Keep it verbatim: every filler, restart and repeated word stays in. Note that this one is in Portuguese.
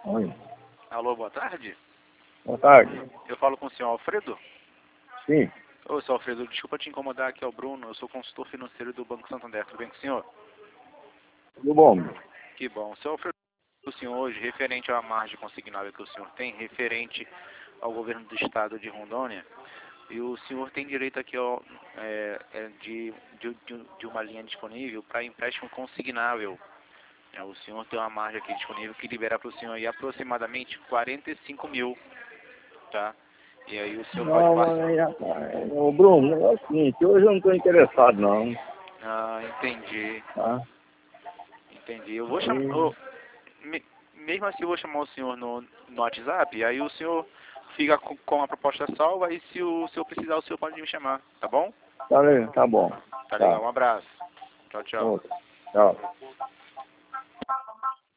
Oi. Alô, boa tarde. Boa tarde. Eu falo com o senhor Alfredo? Sim. Ô, senhor Alfredo, desculpa te incomodar, aqui é o Bruno, eu sou consultor financeiro do Banco Santander, tudo bem com o senhor? Tudo bom? Que bom. Senhor Alfredo, o senhor hoje, referente à margem consignável que o senhor tem, referente ao governo do estado de Rondônia, e o senhor tem direito aqui ó, é, é de, de, de uma linha disponível para empréstimo consignável. É, o senhor tem uma margem aqui disponível que libera para o senhor aí aproximadamente quarenta e cinco mil, tá? E aí o senhor pode Não, passar... mas, rapaz, ô Bruno, o negócio é o seguinte, hoje eu não estou interessado não, Ah, entendi, tá? entendi. Eu vou chamar... E, ô, me- mesmo assim eu vou chamar o senhor no, no WhatsApp, aí o senhor fica com, com a proposta salva e se o senhor precisar o senhor pode me chamar, tá bom? tá, le- tá bom, Tá legal, tá, um abraço. Tchau, tchau. outro, tchau.